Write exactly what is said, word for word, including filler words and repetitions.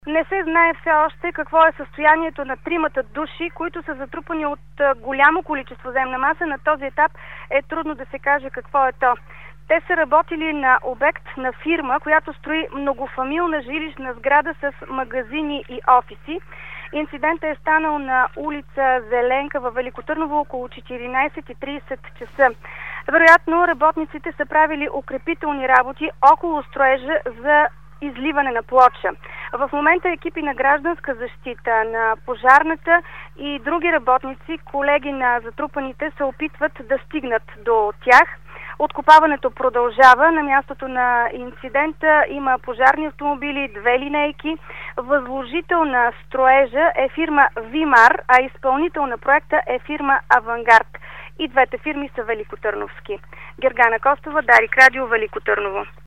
Не се знае все още какво е състоянието на тримата души, които са затрупани от голямо количество земна маса. На този етап е трудно да се каже какво е то. Те са работили на обект на фирма, която строи многофамилна жилищна сграда с магазини и офиси. Инцидентът е станал на улица Зеленка във Велико Търново около четиринайсет и трийсет часа. Вероятно работниците са правили укрепителни работи около строежа за изливане на плоча. В момента екипи на гражданска защита, на пожарната и други работници, колеги на затрупаните, се опитват да стигнат до тях. Откопаването продължава. На мястото на инцидента има пожарни автомобили, две линейки. Възложител на строежа е фирма Вимар, а изпълнител на проекта е фирма Авангард. И двете фирми са великотърновски. Гергана Костова, Дарик Радио, Велико Търново.